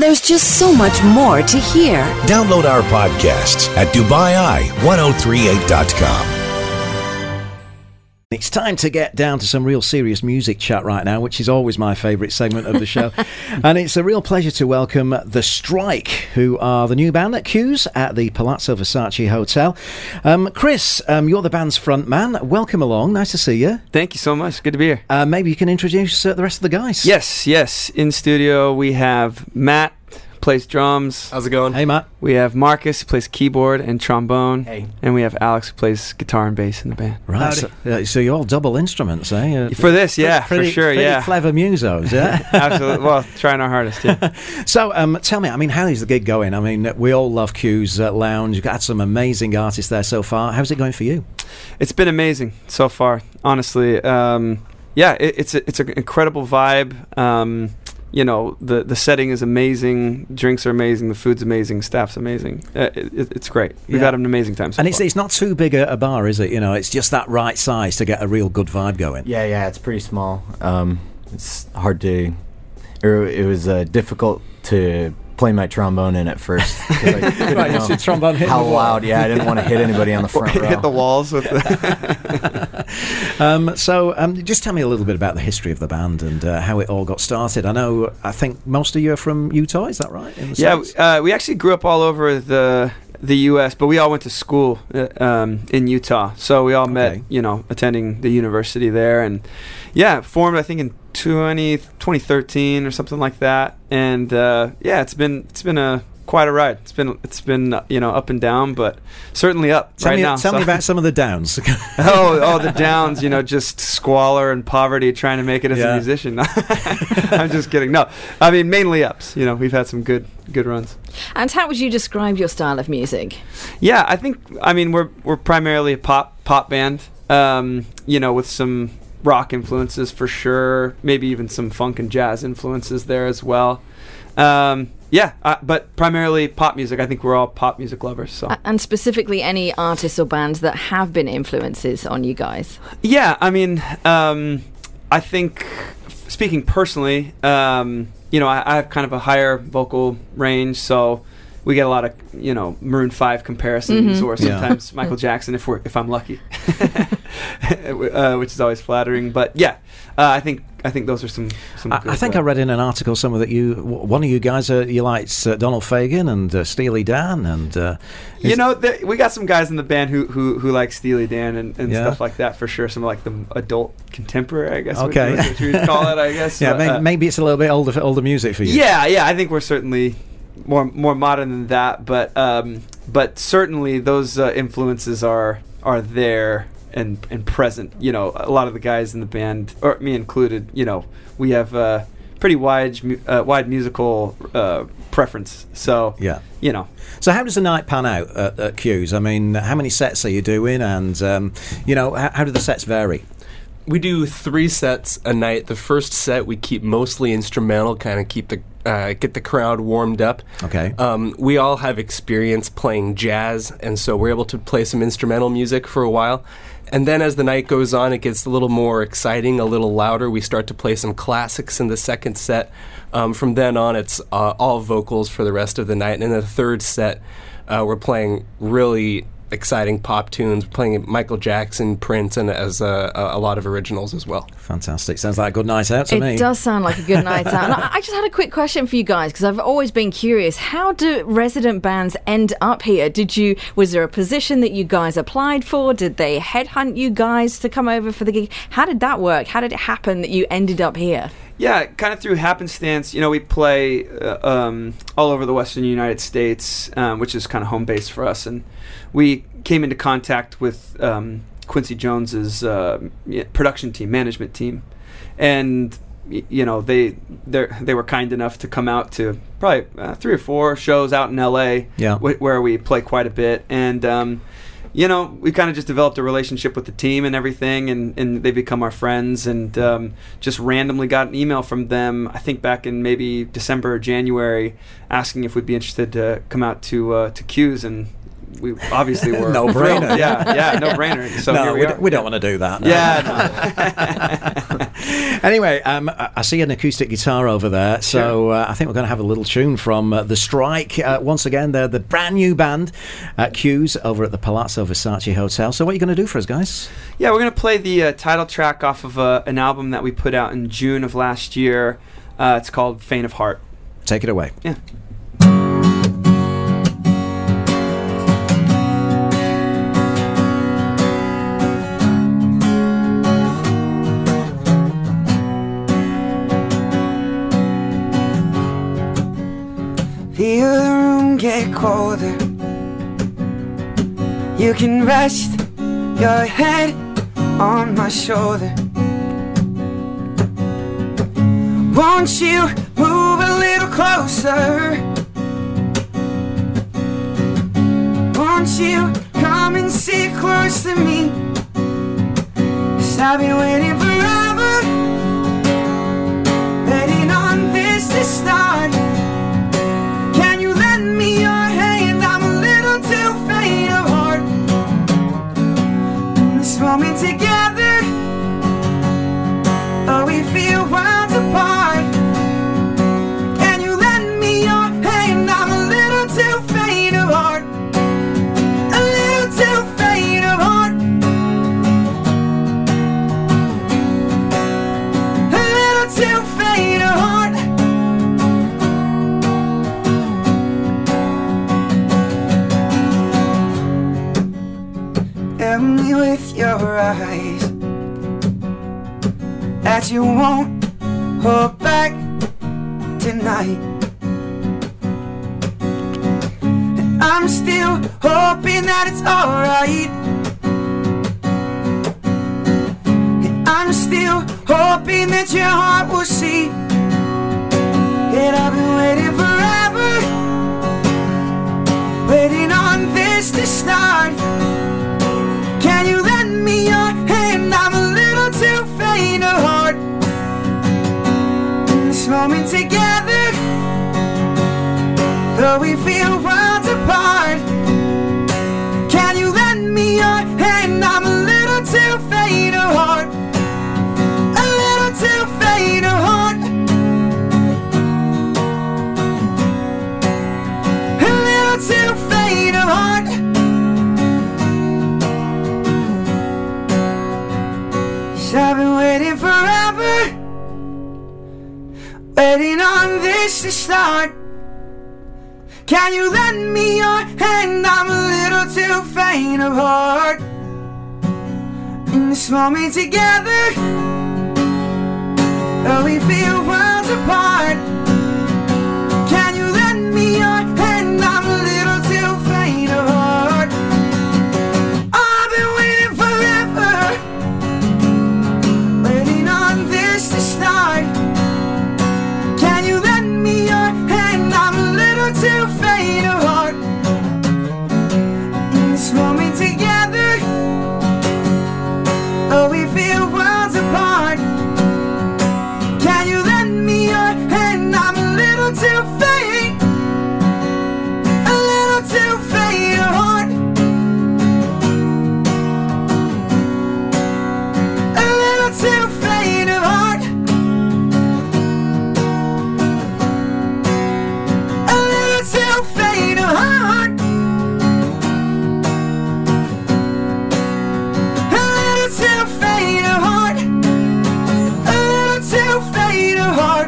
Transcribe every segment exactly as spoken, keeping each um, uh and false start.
There's just so much more to hear. Download our podcasts at Dubai Eye ten thirty-eight dot com. It's time to get down to some real serious music chat right now, which is always my favourite segment of the show. And it's a real pleasure to welcome The Strike, who are the new band at Q's at the Palazzo Versace Hotel. Um, Chris, um, you're the band's front man. Welcome along. Nice to see you. Thank you so much. Good to be here. Uh, maybe you can introduce uh, the rest of the guys. Yes, yes. In studio, we have Matt, plays drums. How's it going? Hey, Matt. We have Marcus, who plays keyboard and trombone. Hey. And we have Alex, who plays guitar and bass in the band. Right. So, uh, so you're all double instruments, eh? Uh, For this, yeah, pretty, for sure, pretty yeah. clever musos, yeah? Absolutely. Well, trying our hardest, yeah. So, um, tell me, I mean, how is the gig going? I mean, we all love Q's uh, Lounge. You've got some amazing artists there so far. How's it going for you? It's been amazing so far, honestly. Um, yeah, it, it's a, it's an incredible vibe. Um, you know, the the setting is amazing, drinks are amazing, the food's amazing, staff's amazing. Uh, it, it's great. We've Yeah. had an amazing time so And it's far. it's not too big a, a bar, is it? You know, it's just that right size to get a real good vibe going. Yeah, yeah, it's pretty small. Um, it's hard to. Or it was uh, difficult to play my trombone in at first. 'cause I didn't Right, know it's a trombone hitting how the wall. loud? Yeah, I didn't want to hit anybody on the front row. Hit the walls with the Um, so, um, just tell me a little bit about the history of the band and uh, how it all got started. I know, I think most of you are from Utah, is that right? In the Yeah, States? uh, we actually grew up all over the the U S, but we all went to school uh, um, in Utah. So we all Okay. met, you know, attending the university there, and yeah, formed I think in twenty, twenty thirteen or something like that. And uh, yeah, it's been it's been a quite a ride. It's been it's been uh, you know, up and down, but certainly up Tell, right me, now. tell so. me about some of the downs. oh, oh, the downs, you know, just squalor and poverty trying to make it as Yeah. a musician. I'm just kidding. No, I mean, mainly ups. You know, we've had some good good runs. And how would you describe your style of music? Yeah, I think, I mean, we're we're primarily a pop pop band, um, you know, with some rock influences for sure, maybe even some funk and jazz influences there as well. Um, yeah, uh, but primarily pop music. I think we're all pop music lovers. So. A- And specifically any artists or bands that have been influences on you guys? Yeah, I mean, um, I think, f- speaking personally, um, you know, I, I have kind of a higher vocal range, so we get a lot of, you know, Maroon five comparisons, Mhm. or Yeah. sometimes Michael Jackson if we're if I'm lucky, uh, which is always flattering. But yeah, uh, I think I think those are some. some I, good, I think uh, I read in an article somewhere that you, w- one of you guys, uh, you liked uh, Donald Fagen and uh, Steely Dan, and uh, You is- know, th- we got some guys in the band who who, who like Steely Dan and, and Yeah. stuff like that for sure. Some like the adult contemporary, I guess. what- Okay. what you would call it, I guess. yeah, Uh, may, uh, maybe it's a little bit older older music for you. Yeah, yeah, I think we're certainly more more modern than that, but um, but certainly those uh, influences are are there and and present. You know, a lot of the guys in the band, or me included, you know, we have uh, pretty wide mu- uh, wide musical uh, preference. So Yeah. you know, So how does the night pan out at, at Q's? I mean, how many sets are you doing, and um, you know, how, how do the sets vary? We do three sets a night. The first set we keep mostly instrumental, kind of keep the uh, get the crowd warmed up. Okay. Um, we all have experience playing jazz, and so we're able to play some instrumental music for a while. And then as the night goes on, it gets a little more exciting, a little louder. We start to play some classics in the second set. Um, from then on, it's uh, all vocals for the rest of the night. And in the third set, uh, we're playing really exciting pop tunes, playing Michael Jackson, Prince, and as uh, a, a lot of originals as well. Fantastic. Sounds like a good night out to It me. does sound like a good night out. And I I just had a quick question for you guys, because I've always been curious. How do resident bands end up here? Did you was there a position that you guys applied for? Did they headhunt you guys to come over for the gig? How did that work? How did it happen that you ended up here? yeah, kind of through happenstance. You know, we play uh, um, all over the Western United States, um, which is kind of home base for us, and we came into contact with um, Quincy Jones's uh, y- production team, management team, and y- you know they they they were kind enough to come out to probably uh, three or four shows out in L A, Yeah. wh- where we play quite a bit, and um, you know we kind of just developed a relationship with the team and everything, and, and they become our friends, and um, just randomly got an email from them, I think back in maybe December or January, asking if we'd be interested to come out to uh, to Q's, and we obviously were. No brainer. Yeah, yeah, no brainer. So no, here we, we, are. d- we don't want to do that. No. Yeah. No. Anyway, um, I I see an acoustic guitar over there, so uh, I think we're going to have a little tune from uh, The Strike. Uh, once again, they're the brand new band at Q's over at the Palazzo Versace Hotel. So what are you going to do for us, guys? Yeah, we're going to play the uh, title track off of uh, an album that we put out in June of last year. Uh, it's called Faint of Heart. Take it away. Yeah. Feel the room get colder. You can rest your head on my shoulder. Won't you move a little closer? Won't you come and sit close to me? 'Cause I've been waiting forever, waiting on this to start. Can you lend me your hand? I'm a little too faint of heart. In this moment together, oh, we feel worlds apart. Can you lend me your hand? I'm a little too faint of heart. A little too faint of heart. A little too faint of heart. Help me with your eyes, that you won't hold back tonight. And I'm still hoping that it's alright. And I'm still hoping that your heart will see. And I've been waiting forever, waiting on this to start. Can you lend me your hand? I'm a little too faint of heart. In this moment together, though we feel worlds apart. Can you lend me your hand? I'm a little too faint of heart. A little too faint of heart. A little too faint of heart. I've been waiting forever, waiting on this to start. Can you lend me your hand? I'm a little too faint of heart. In this moment together, though we feel worlds apart. Can you lend me your hand? I'm a little too faint of heart. I've been waiting forever, waiting on this to start. Can you lend me your hand? I'm a little too faint of heart. In this moment together, oh, we feel worlds apart. Can you lend me your hand? I'm a little too faint, a little too faint of heart. A little too faint of heart. A little too faint of heart. A little too faint of heart. A little too faint of heart.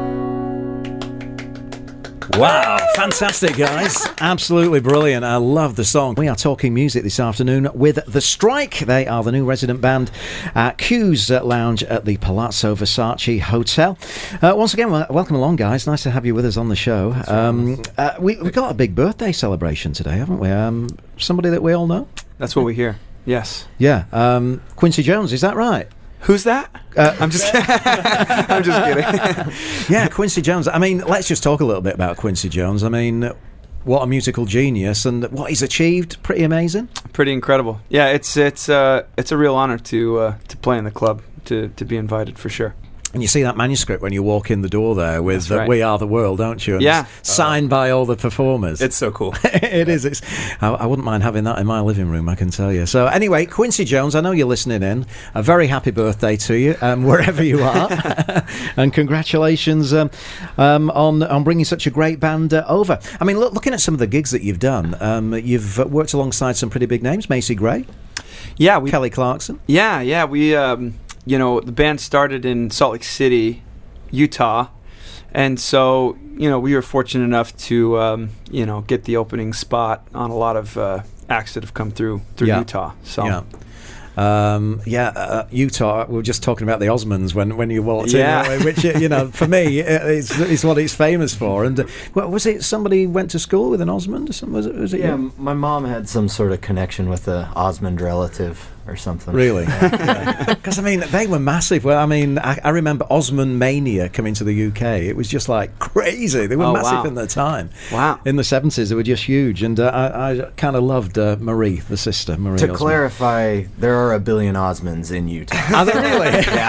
Wow, fantastic, guys. Absolutely brilliant. I love the song. We are talking music this afternoon with The Strike. They are the new resident band at Q's Lounge at the Palazzo Versace Hotel. Uh, once again, well, welcome along, guys. Nice to have you with us on the show. Um, uh, we, we've got a big birthday celebration today, haven't we? Um, somebody that we all know? That's what we hear. Yes. Yeah. Um, Quincy Jones, is that right? Who's that? Uh, I'm just I'm just kidding. Yeah, Quincy Jones. I mean, let's just talk a little bit about Quincy Jones. I mean, what a musical genius, and what he's achieved, pretty amazing. Pretty incredible. Yeah, it's it's uh, it's a real honor to uh, to play in the club, to, to be invited for sure. And you see that manuscript when you walk in the door there with uh, right. "We Are the World," don't you? And Yeah. it's signed by all the performers. It's so cool. It is. It's. I, I wouldn't mind having that in my living room, I can tell you. So anyway, Quincy Jones, I know you're listening in. A very happy birthday to you, um, wherever you are, and congratulations um, um, on on bringing such a great band uh, over. I mean, look, looking at some of the gigs that you've done, um, you've uh, worked alongside some pretty big names: Macy Gray, Yeah, we Kelly Clarkson. Yeah, yeah, we, um, you know, the band started in Salt Lake City, Utah, and so, you know, we were fortunate enough to, um, you know, get the opening spot on a lot of uh, acts that have come through through Yeah. Utah. So, Yeah. Um, yeah, uh, Utah. We were just talking about the Osmonds when, when you walked Yeah. in, which you know, for me, is is what it's famous for. And uh, well, was it somebody went to school with an Osmond? Or something? Was it? Was it Yeah, you? my mom had some sort of connection with a Osmond relative or something. Really? Because I mean, they were massive. Well, I mean, I, I remember Osmond Mania coming to the U K. It was just like crazy. They were Oh, massive wow. in their time. Wow. In the seventies, they were just huge. And uh, I, I kind of loved uh, Marie, the sister, Marie. To Osmond. clarify, there are a billion Osmonds in Utah. Are they really?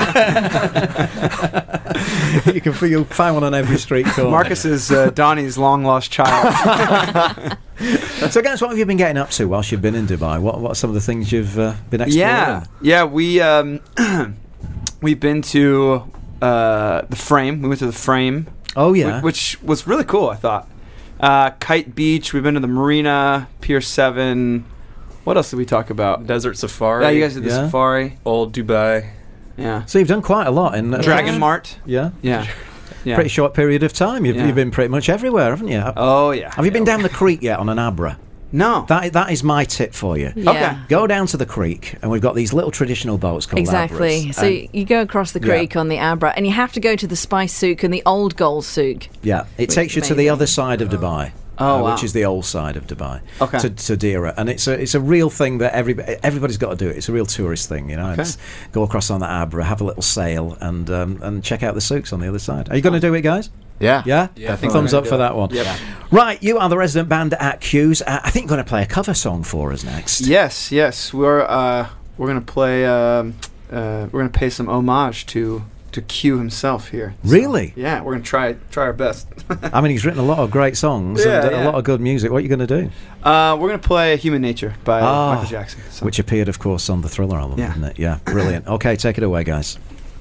you can you'll find one on every street corner. Marcus is uh, Donnie's long lost child. So, guys, what have you been getting up to whilst you've been in Dubai? What What are some of the things you've uh, been exploring? Yeah, yeah, we um, we've been to uh, the Frame. We went to the Frame. Oh, yeah. wh- which was really cool. I thought. Uh, Kite Beach. We've been to the Marina, Pier Seven. What else did we talk about? Desert Safari. Yeah, you guys did the Yeah. Safari. Old Dubai. Yeah. So you've done quite a lot in uh, Dragon Mart. Yeah, Yeah. Yeah. pretty short period of time. You've, Yeah. you've been pretty much everywhere, haven't you? Oh yeah. Have you been Yeah. down the creek yet on an Abra? No. That that is my tip for you. Yeah. Okay. Go down to the creek, and we've got these little traditional boats called Exactly. Abras. So And- you go across the Yeah. creek on the Abra, and you have to go to the Spice Souk and the Old Gold Souk. yeah, it Which takes is you to the amazing. other side of Dubai. Oh, uh, wow. Which is the old side of Dubai, Okay. to, to Deira, and it's a it's a real thing that everybody everybody's got to do it. It's a real tourist thing, you know. Okay. It's go across on the Abra, have a little sail, and um, and check out the souks on the other side. Are you going to do it, guys? Yeah. Yeah, Yeah, I thumbs think we're up gonna for do that one. Yep. Right, you are the resident band at Q's. Uh, I think you're going to play a cover song for us next. Yes, yes. We're uh, we're gonna play. Um, uh, we're gonna pay some homage to to Q himself here. So, Really? yeah, we're gonna try try our best. I mean, he's written a lot of great songs Yeah, and uh, a yeah. lot of good music. What are you going to do? uh, we're gonna play "Human Nature" by Ah, Michael Jackson. So. Which appeared, of course, on the Thriller album, Yeah. didn't it? Yeah, brilliant. Okay, take it away, guys.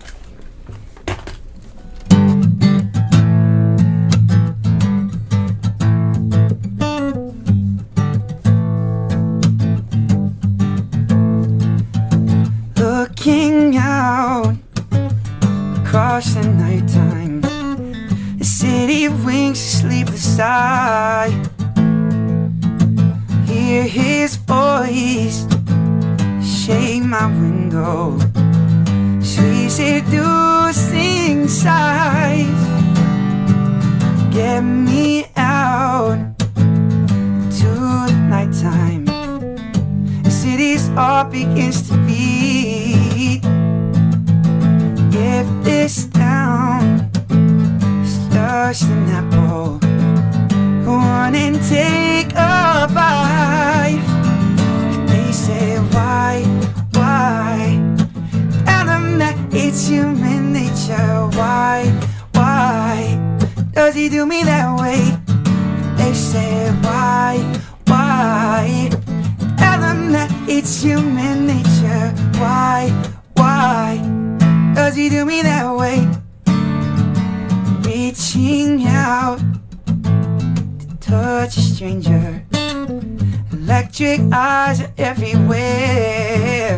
Looking out across the nighttime, the city winks a sleepless eye. Hear his voice shake my window, sweet seducing sighs. Get me out to the nighttime. The city's heart begins to beat. If this town is just an apple, go on and take a bite. They say why, why? Tell them that it's human nature. Why, why does he do me that way? They say why, why? Tell them that it's human nature. Why, why does he do me that way? Reaching out to touch a stranger. Electric eyes are everywhere.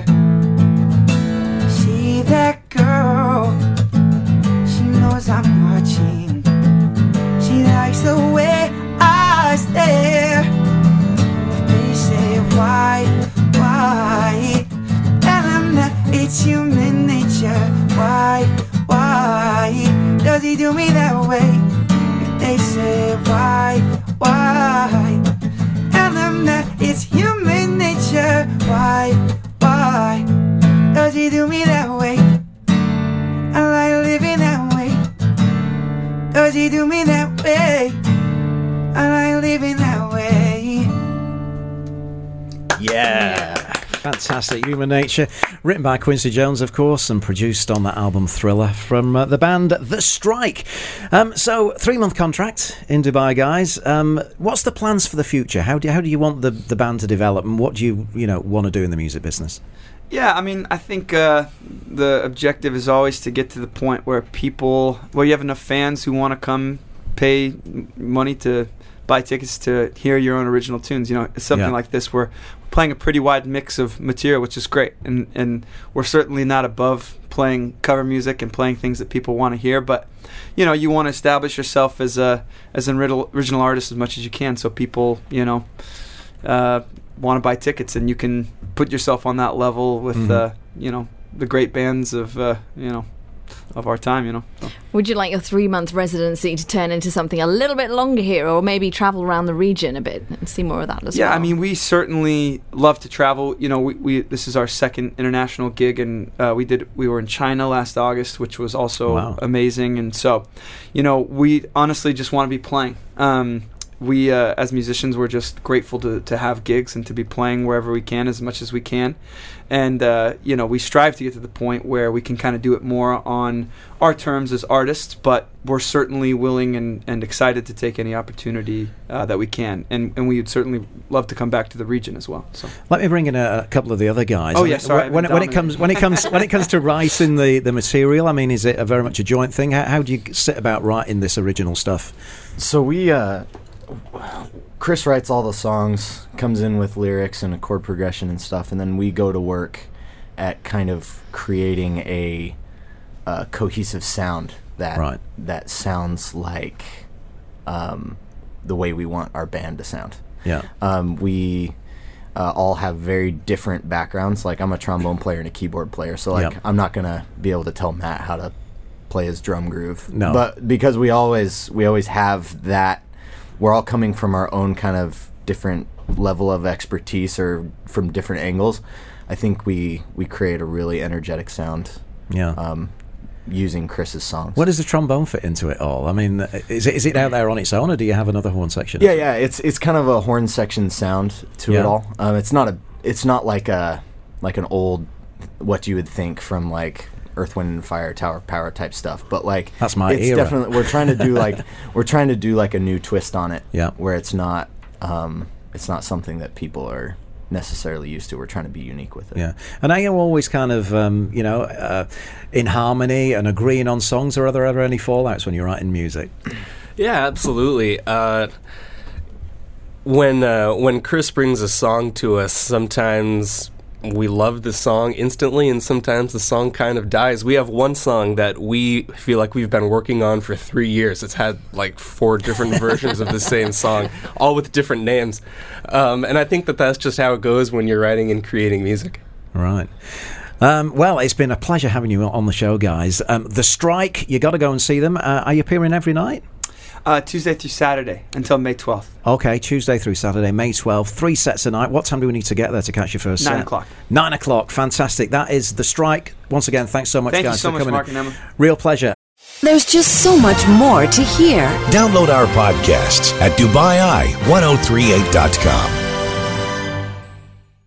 See that girl? She knows I'm watching. She likes the way I stare. They say why, why? Tell them that it's human nature. Why, why does he do me that way? If they say why, why? Tell them that it's human nature. Why, why does he do me that way? I like living that way. Does he do me that way? I like living that way. Yeah. Fantastic fantastic. Human Nature, written by Quincy Jones, of course, and produced on that album Thriller from uh, the band The Strike. Um, so, three-month contract in Dubai, guys. Um, what's the plans for the future? How do you, how do you want the, the band to develop, and what do you you know want to do in the music business? Yeah, I mean, I think uh, the objective is always to get to the point where people, where you have enough fans who want to come pay m- money to buy tickets to hear your own original tunes. You know, it's something Yeah. like this where we're playing a pretty wide mix of material, which is great. And, and we're certainly not above playing cover music and playing things that people want to hear. But, you know, you want to establish yourself as a as an original, original artist as much as you can, so people, you know, uh, want to buy tickets, and you can put yourself on that level with, Mm-hmm. uh, you know, the great bands of, uh, you know, of our time, you know. So. Would you like your three-month residency to turn into something a little bit longer here, or maybe travel around the region a bit and see more of that as yeah, well? Yeah, I mean, we certainly love to travel. You know, we, we this is our second international gig, and uh, we did we were in China last August, which was also Wow. amazing. And so, you know, we honestly just want to be playing. Um, we, uh, as musicians, we're just grateful to, to have gigs and to be playing wherever we can as much as we can. And, uh, you know, we strive to get to the point where we can kind of do it more on our terms as artists, but we're certainly willing and, and excited to take any opportunity uh, that we can. And, and we would certainly love to come back to the region as well. So Let me bring in a, a couple of the other guys. Oh, yeah, sorry, When, I've when, been it comes when it comes when it comes to writing the, the material, I mean, is it a very much a joint thing? How, how do you sit about writing this original stuff? So we, uh, Chris writes all the songs, comes in with lyrics and a chord progression and stuff, and then we go to work at kind of creating a, uh cohesive sound that Right. that sounds like um, the way we want our band to sound. Yeah. Um, we uh, all have very different backgrounds. Like, I'm a trombone player and a keyboard player, so like Yep. I'm not gonna be able to tell Matt how to play his drum groove. No. But because we always we always have that, we're all coming from our own kind of different level of expertise or from different angles. I think we we create a really energetic sound Yeah. um, using Chris's songs. Where does the trombone fit into it all? I mean, is it is it out there on its own, or do you have another horn section? Yeah, yeah, it's it's kind of a horn section sound to Yeah. it all. Um, it's not a it's not like a like an old what you would think from like Earth, Wind, and Fire, Tower of Power type stuff, but like That's my it's era. definitely we're trying to do like we're trying to do like a new twist on it. Yeah. where it's not um, it's not something that people are necessarily used to. We're trying to be unique with it. Yeah. And are you always kind of, um, you know, uh, in harmony and agreeing on songs, or are there ever any fallouts when you're writing music? Yeah, absolutely. Uh, when uh, when Chris brings a song to us, sometimes we love the song instantly, and sometimes the song kind of dies. We have one song that we feel like we've been working on for three years. It's had like four different versions of the same song, all with different names. Um, and I think that that's just how it goes when you're writing and creating music. Right. Um, well, it's been a pleasure having you on the show, guys. Um, The Strike, you got to go and see them. Uh, are you appearing every night? Uh, Tuesday through Saturday until May twelfth. Okay, Tuesday through Saturday, May twelfth, three sets a night. What time do we need to get there to catch your first set? Nine o'clock. Nine o'clock, fantastic. That is The Strike. Once again, thanks so much, Thank you guys, so for much, coming Mark in. and Emma. Real pleasure. There's just so much more to hear. Download our podcasts at Dubai Eye ten thirty-eight dot com.